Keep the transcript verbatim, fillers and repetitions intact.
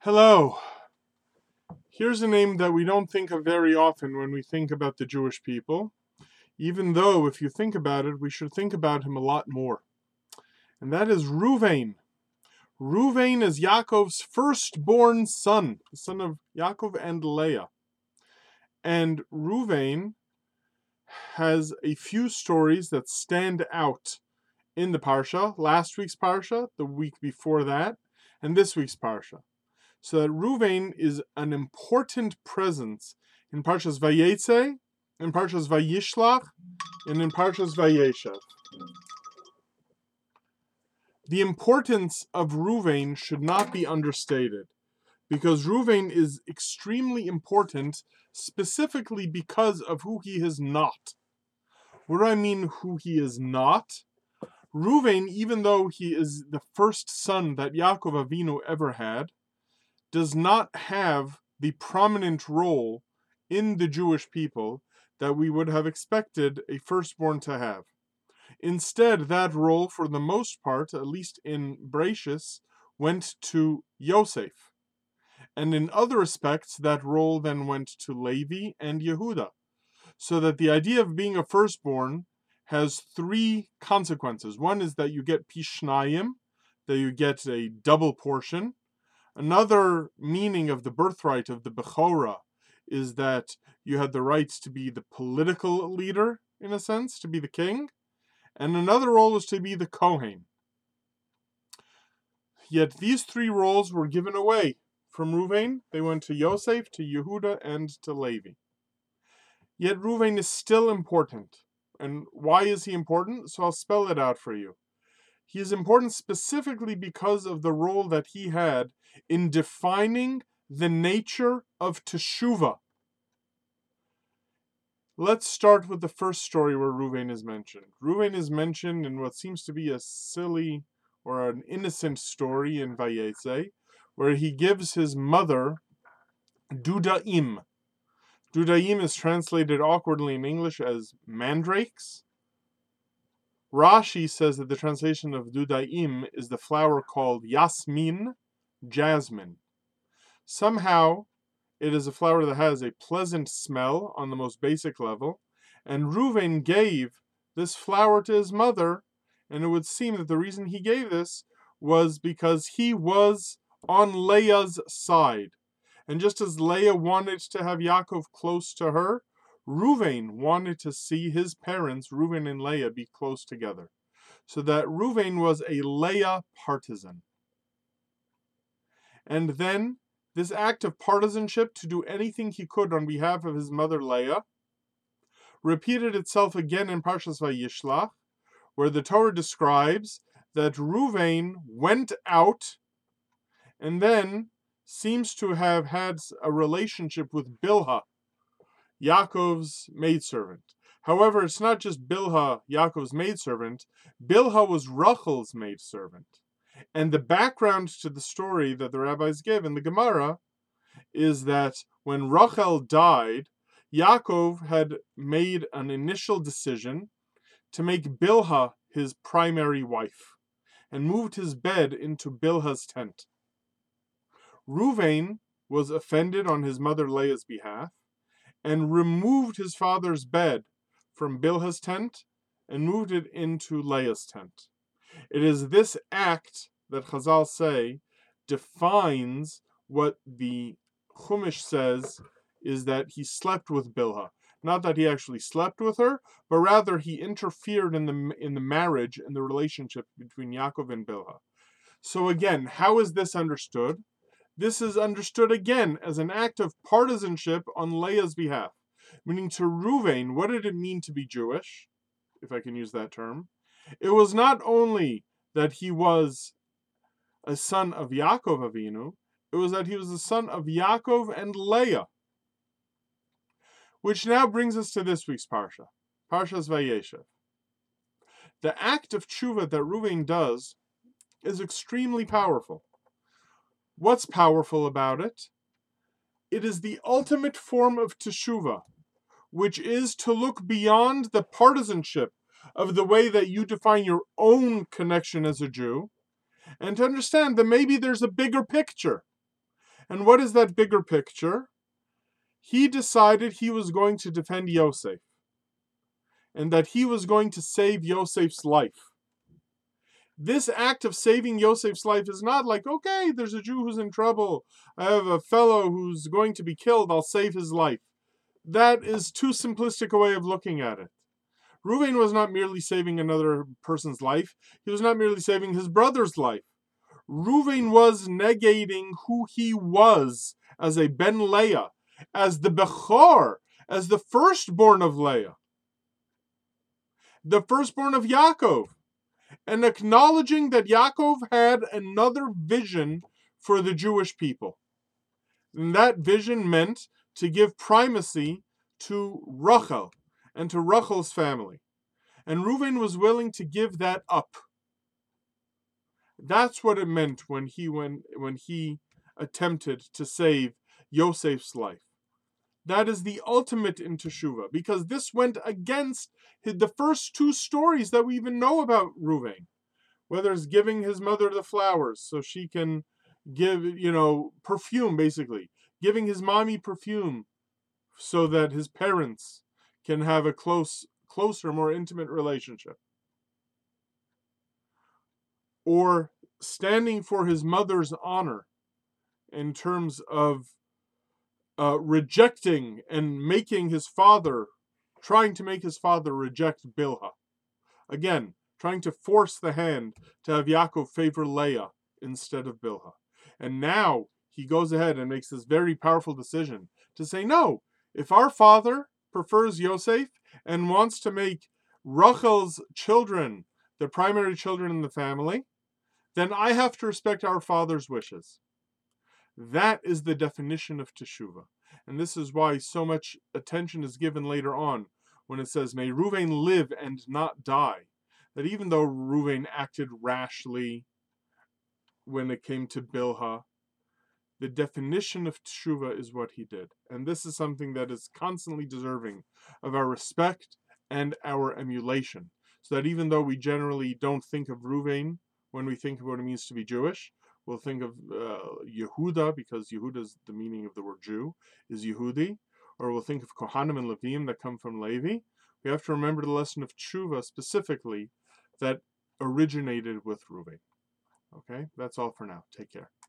Hello. Here's a name that we don't think of very often when we think about the Jewish people, even though, if you think about it, we should think about him a lot more. And that is Ruvain. Ruvain is Yaakov's firstborn son, the son of Yaakov and Leah. And Ruvain has a few stories that stand out in the Parsha, last week's Parsha, the week before that, and this week's Parsha. So that Ruvain is an important presence in Parshas Vayetze, in Parshas Vayishlach, and in Parshas Vayeshev. The importance of Ruvain should not be understated, because Ruvain is extremely important specifically because of who he is not. What do I mean who he is not? Ruvain, even though he is the first son that Yaakov Avinu ever had, does not have the prominent role in the Jewish people that we would have expected a firstborn to have. Instead, that role, for the most part, at least in Bereshis, went to Yosef. And in other respects, that role then went to Levi and Yehuda. So that the idea of being a firstborn has three consequences. One is that you get pishnayim, that you get a double portion. Another meaning of the birthright of the Bechorah is that you had the rights to be the political leader, in a sense, to be the king. And another role is to be the Kohen. Yet these three roles were given away from Ruvain. They went to Yosef, to Yehuda, and to Levi. Yet Ruvain is still important. And why is he important? So I'll spell it out for you. He is important specifically because of the role that he had in defining the nature of Teshuvah. Let's start with the first story where Ruvain is mentioned. Ruvain is mentioned in what seems to be a silly or an innocent story in Vayetze, where he gives his mother Dudaim. Dudaim is translated awkwardly in English as mandrakes. Rashi says that the translation of Dudaim is the flower called Yasmin, jasmine. Somehow, it is a flower that has a pleasant smell on the most basic level, and Ruvain gave this flower to his mother, and it would seem that the reason he gave this was because he was on Leah's side. And just as Leah wanted to have Yaakov close to her, Ruvain wanted to see his parents, Ruvain and Leah, be close together. So that Ruvain was a Leah partisan. And then, this act of partisanship to do anything he could on behalf of his mother Leah repeated itself again in Parshas Vayishlach, where the Torah describes that Ruvain went out and then seems to have had a relationship with Bilhah, Yaakov's maidservant. However, it's not just Bilhah, Yaakov's maidservant. Bilhah was Rachel's maidservant. And the background to the story that the rabbis give in the Gemara is that when Rachel died, Yaakov had made an initial decision to make Bilhah his primary wife and moved his bed into Bilhah's tent. Ruvain was offended on his mother Leah's behalf and removed his father's bed from Bilhah's tent and moved it into Leah's tent. It is this act that Chazal say defines what the Chumash says is that he slept with Bilhah. Not that he actually slept with her, but rather he interfered in the in the marriage and the relationship between Yaakov and Bilhah. So again, how is this understood? This is understood again as an act of partisanship on Leah's behalf. Meaning to Ruvain, what did it mean to be Jewish, if I can use that term? It was not only that he was a son of Yaakov Avinu, it was that he was the son of Yaakov and Leah. Which now brings us to this week's Parsha, Parshas Vayeshev. The act of tshuva that Ruvain does is extremely powerful. What's powerful about it? It is the ultimate form of teshuva, which is to look beyond the partisanship of the way that you define your own connection as a Jew, and to understand that maybe there's a bigger picture. And what is that bigger picture? He decided he was going to defend Yosef, and that he was going to save Yosef's life. This act of saving Yosef's life is not like, okay, there's a Jew who's in trouble. I have a fellow who's going to be killed. I'll save his life. That is too simplistic a way of looking at it. Reuven was not merely saving another person's life. He was not merely saving his brother's life. Reuven was negating who he was as a Ben Leah, as the Bechor, as the firstborn of Leah, the firstborn of Yaakov, and acknowledging that Yaakov had another vision for the Jewish people. And that vision meant to give primacy to Rachel and to Rachel's family. And Reuven was willing to give that up. That's what it meant when he when, when he attempted to save Yosef's life. That is the ultimate in Teshuvah, because this went against the first two stories that we even know about Reuven. Whether it's giving his mother the flowers so she can give, you know, perfume, basically. Giving his mommy perfume so that his parents can have a close, closer, more intimate relationship. Or standing for his mother's honor in terms of uh, rejecting and making his father, trying to make his father reject Bilhah. Again, trying to force the hand to have Yaakov favor Leah instead of Bilhah. And now he goes ahead and makes this very powerful decision to say, no, if our father prefers Yosef and wants to make Rachel's children the primary children in the family, then I have to respect our father's wishes. That is the definition of Teshuvah. And this is why so much attention is given later on when it says, may Reuven live and not die. That even though Reuven acted rashly when it came to Bilhah, the definition of Teshuvah is what he did. And this is something that is constantly deserving of our respect and our emulation. So that even though we generally don't think of Reuven when we think of what it means to be Jewish, we'll think of uh, Yehuda, because Yehuda is the meaning of the word Jew, is Yehudi. Or we'll think of Kohanim and Levim that come from Levi. We have to remember the lesson of Teshuvah specifically that originated with Reuven. Okay, that's all for now. Take care.